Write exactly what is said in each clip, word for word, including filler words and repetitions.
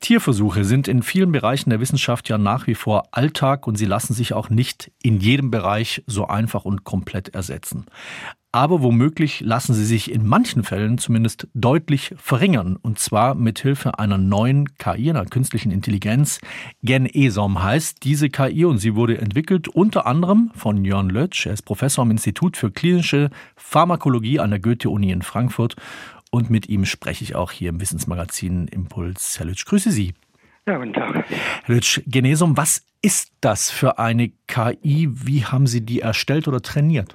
Tierversuche sind in vielen Bereichen der Wissenschaft ja nach wie vor Alltag und sie lassen sich auch nicht in jedem Bereich so einfach und komplett ersetzen. Aber womöglich lassen sie sich in manchen Fällen zumindest deutlich verringern. Und zwar mit Hilfe einer neuen K I, einer künstlichen Intelligenz. GenESOM heißt diese K I und sie wurde entwickelt unter anderem von Jörn Lötsch. Er ist Professor am Institut für klinische Pharmakologie an der Goethe-Uni in Frankfurt. Und mit ihm spreche ich auch hier im Wissensmagazin Impuls. Herr Lötsch, grüße Sie. Ja, guten Tag. Herr Lötsch, GenESOM, was ist das für eine K I? Wie haben Sie die erstellt oder trainiert?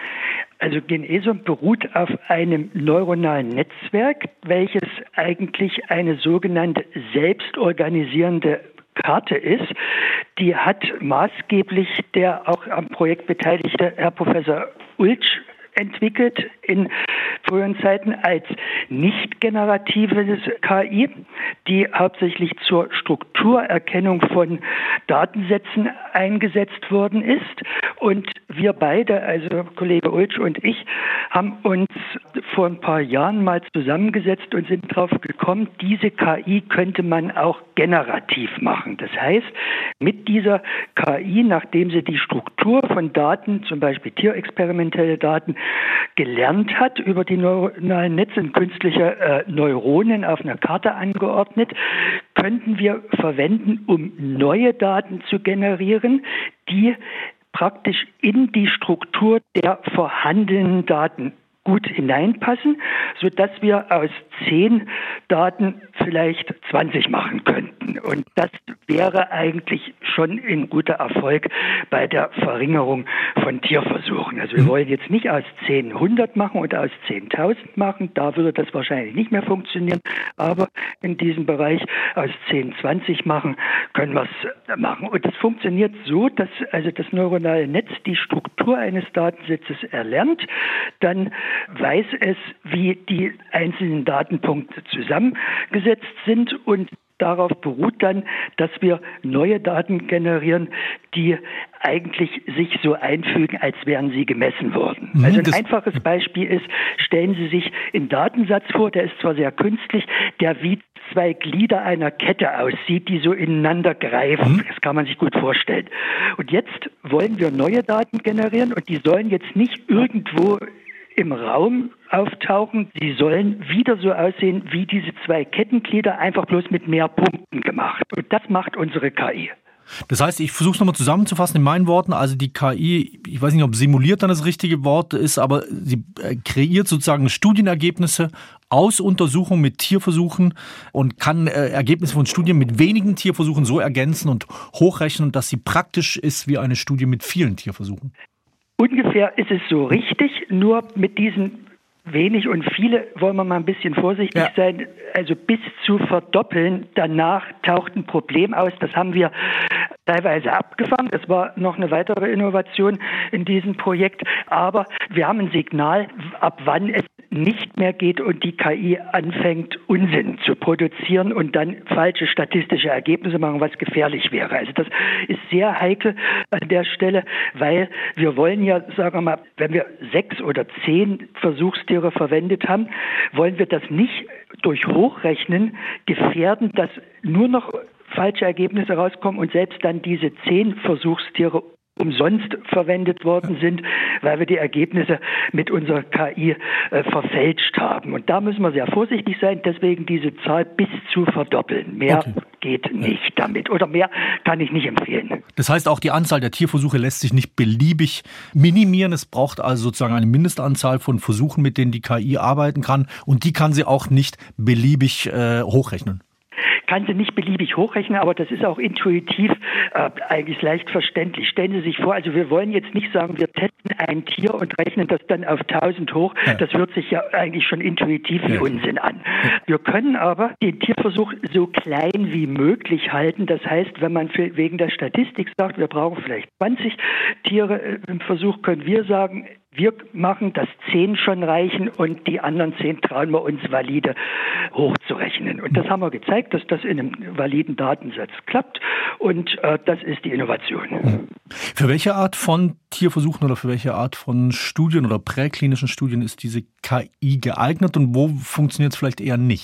Also GenESOM beruht auf einem neuronalen Netzwerk, welches eigentlich eine sogenannte selbstorganisierende Karte ist. Die hat maßgeblich der auch am Projekt beteiligte Herr Professor Ultsch entwickelt in früheren Zeiten als nicht generatives K I, die hauptsächlich zur Strukturerkennung von Datensätzen eingesetzt worden ist. Und wir beide, also Kollege Ultsch und ich, haben uns vor ein paar Jahren mal zusammengesetzt und sind darauf gekommen, diese K I könnte man auch generativ machen. Das heißt, mit dieser K I, nachdem sie die Struktur von Daten, zum Beispiel tierexperimentelle Daten, gelernt hat, über die neuronalen Netze in künstliche äh, Neuronen auf einer Karte angeordnet, könnten wir verwenden, um neue Daten zu generieren, die praktisch in die Struktur der vorhandenen Daten gut hineinpassen, sodass wir aus zehn Daten vielleicht zwanzig machen könnten. Und das wäre eigentlich schon ein guter Erfolg bei der Verringerung von Tierversuchen. Also wir wollen jetzt nicht aus zehn hundert machen oder aus zehntausend machen, da würde das wahrscheinlich nicht mehr funktionieren, aber in diesem Bereich aus zehn, zwanzig machen, können wir es machen. Und das funktioniert so, dass also das neuronale Netz die Struktur eines Datensatzes erlernt, dann weiß es, wie die einzelnen Datenpunkte zusammengesetzt sind und darauf beruht dann, dass wir neue Daten generieren, die eigentlich sich so einfügen, als wären sie gemessen worden. Mhm, also ein einfaches Beispiel ist, stellen Sie sich einen Datensatz vor, der ist zwar sehr künstlich, der wie zwei Glieder einer Kette aussieht, die so ineinander greifen. Mhm. Das kann man sich gut vorstellen. Und jetzt wollen wir neue Daten generieren und die sollen jetzt nicht irgendwo im Raum auftauchen. Sie sollen wieder so aussehen wie diese zwei Kettenglieder, einfach bloß mit mehr Punkten gemacht. Und das macht unsere K I. Das heißt, ich versuche es nochmal zusammenzufassen in meinen Worten. Also die K I, ich weiß nicht, ob simuliert dann das richtige Wort ist, aber sie kreiert sozusagen Studienergebnisse aus Untersuchungen mit Tierversuchen und kann äh, Ergebnisse von Studien mit wenigen Tierversuchen so ergänzen und hochrechnen, dass sie praktisch ist wie eine Studie mit vielen Tierversuchen. Ungefähr ist es so richtig, nur mit diesen wenig und viele wollen wir mal ein bisschen vorsichtig ja. sein. Also bis zu verdoppeln, danach taucht ein Problem aus. Das haben wir teilweise abgefangen. Das war noch eine weitere Innovation in diesem Projekt. Aber wir haben ein Signal, ab wann es nicht mehr geht und die K I anfängt, Unsinn zu produzieren und dann falsche statistische Ergebnisse machen, was gefährlich wäre. Also das ist sehr heikel an der Stelle, weil wir wollen ja, sagen wir mal, wenn wir sechs oder zehn Versuchstiere verwendet haben, wollen wir das nicht durch Hochrechnen gefährden, dass nur noch falsche Ergebnisse rauskommen und selbst dann diese zehn Versuchstiere umsonst verwendet worden sind, weil wir die Ergebnisse mit unserer K I äh, verfälscht haben. Und da müssen wir sehr vorsichtig sein, deswegen diese Zahl bis zu verdoppeln. Mehr okay. geht nicht damit oder mehr kann ich nicht empfehlen. Das heißt, auch die Anzahl der Tierversuche lässt sich nicht beliebig minimieren. Es braucht also sozusagen eine Mindestanzahl von Versuchen, mit denen die K I arbeiten kann und die kann sie auch nicht beliebig äh, hochrechnen. Kann sie nicht beliebig hochrechnen, aber das ist auch intuitiv äh, eigentlich leicht verständlich. Stellen Sie sich vor, also wir wollen jetzt nicht sagen, wir testen ein Tier und rechnen das dann auf tausend hoch. Ja. Das hört sich ja eigentlich schon intuitiv wie ja. Unsinn an. Wir können aber den Tierversuch so klein wie möglich halten. Das heißt, wenn man für, wegen der Statistik sagt, wir brauchen vielleicht zwanzig Tiere im Versuch, können wir sagen, wir machen, dass zehn schon reichen und die anderen zehn trauen wir uns valide hochzurechnen. Und das haben wir gezeigt, dass das in einem validen Datensatz klappt und äh, das ist die Innovation. Für welche Art von Tierversuchen oder für welche Art von Studien oder präklinischen Studien ist diese K I geeignet und wo funktioniert es vielleicht eher nicht?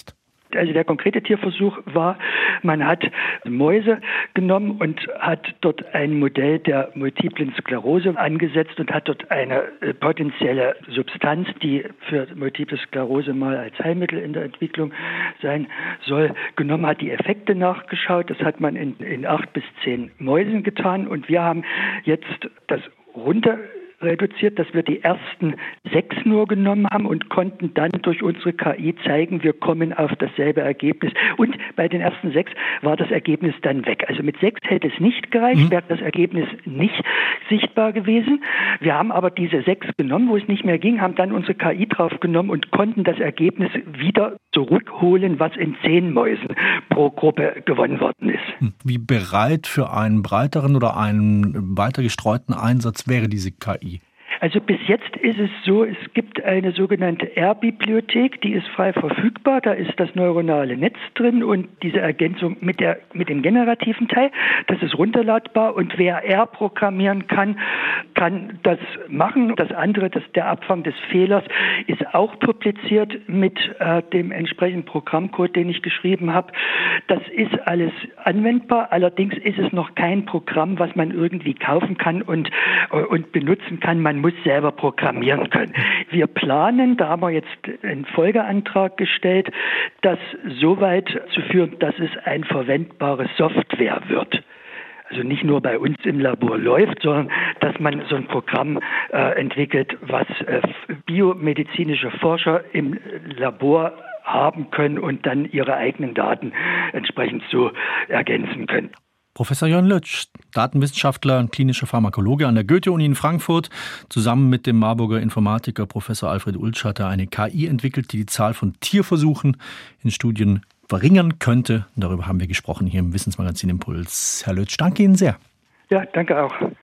Also der konkrete Tierversuch war, man hat Mäuse genommen und hat dort ein Modell der multiplen Sklerose angesetzt und hat dort eine potenzielle Substanz, die für multiple Sklerose mal als Heilmittel in der Entwicklung sein soll, genommen, hat die Effekte nachgeschaut. Das hat man in, in acht bis zehn Mäusen getan und wir haben jetzt das runter reduziert, dass wir die ersten sechs nur genommen haben und konnten dann durch unsere K I zeigen, wir kommen auf dasselbe Ergebnis. Und bei den ersten sechs war das Ergebnis dann weg. Also mit sechs hätte es nicht gereicht, mhm. wäre das Ergebnis nicht sichtbar gewesen. Wir haben aber diese sechs genommen, wo es nicht mehr ging, haben dann unsere K I drauf genommen und konnten das Ergebnis wieder zurückholen, was in zehn Mäusen pro Gruppe gewonnen worden ist. Wie bereit für einen breiteren oder einen weiter gestreuten Einsatz wäre diese K I? Also bis jetzt ist es so, es gibt eine sogenannte R-Bibliothek, die ist frei verfügbar, da ist das neuronale Netz drin und diese Ergänzung mit der mit dem generativen Teil, das ist runterladbar und wer R programmieren kann, kann das machen. Das andere, das der Abfang des Fehlers, ist auch publiziert mit äh, dem entsprechenden Programmcode, den ich geschrieben habe. Das ist alles anwendbar, allerdings ist es noch kein Programm, was man irgendwie kaufen kann und, äh, und benutzen kann. Man muss selber programmieren können. Wir planen, da haben wir jetzt einen Folgeantrag gestellt, das so weit zu führen, dass es eine verwendbare Software wird. Also nicht nur bei uns im Labor läuft, sondern dass man so ein Programm äh, entwickelt, was äh, biomedizinische Forscher im Labor haben können und dann ihre eigenen Daten entsprechend so ergänzen können. Professor Jörn Lötsch, Datenwissenschaftler und klinischer Pharmakologe an der Goethe-Uni in Frankfurt. Zusammen mit dem Marburger Informatiker Professor Alfred Ultsch hat er eine K I entwickelt, die die Zahl von Tierversuchen in Studien verringern könnte. Und darüber haben wir gesprochen hier im Wissensmagazin Impuls. Herr Lötsch, danke Ihnen sehr. Ja, danke auch.